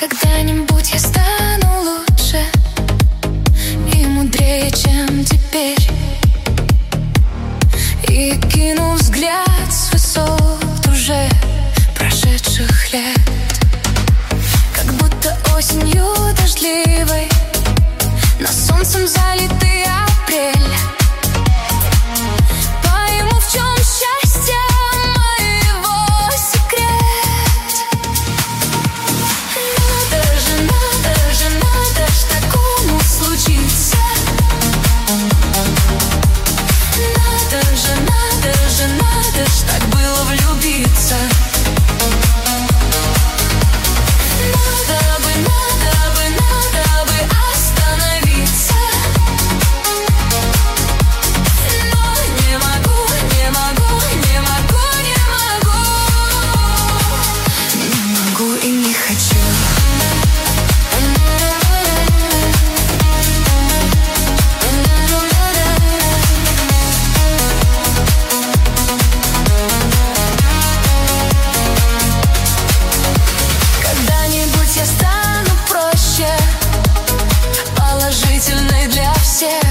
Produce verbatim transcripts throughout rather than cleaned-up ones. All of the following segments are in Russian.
Когда-нибудь я стану лучше и мудрее, чем теперь, и кину взгляд с высот уже прошедших лет. Как будто осенью дождливой, но солнцем залитый апрель. Пойму, в чем счастье моего секрет. Надо же, надо же, надо ж такому случиться. Надо же, надо же, надо ж так было влюбиться. Надо бы, надо бы, надо бы остановиться. Но не могу, не могу, не могу, не могу. Не могу и не хочу. Когда-нибудь я стану проще, положительной для всех.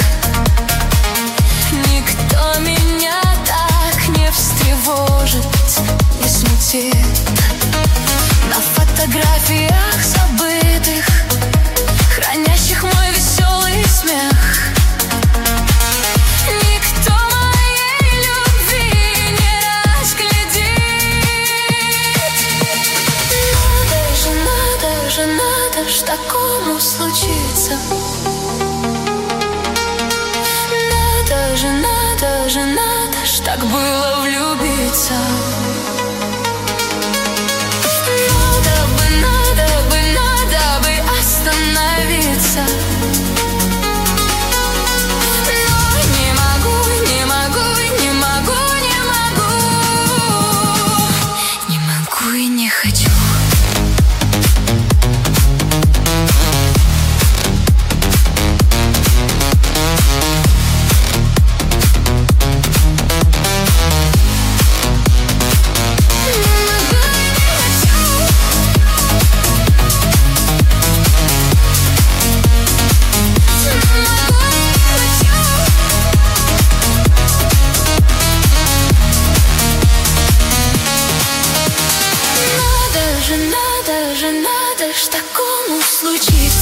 Никто меня так не встревожит, не смутит. На фотографиях забытых, хранящих мой веселый смех, никто моей любви не разглядит. Надо же, надо же, надо ж такому случиться. Надо же, надо же, надо ж так было влюбиться. Надо бы, надо бы, надо бы остановиться. Но не могу, не могу, не могу, не могу. Не могу и не хочу. Надо же, надо же, надо ж такому случиться.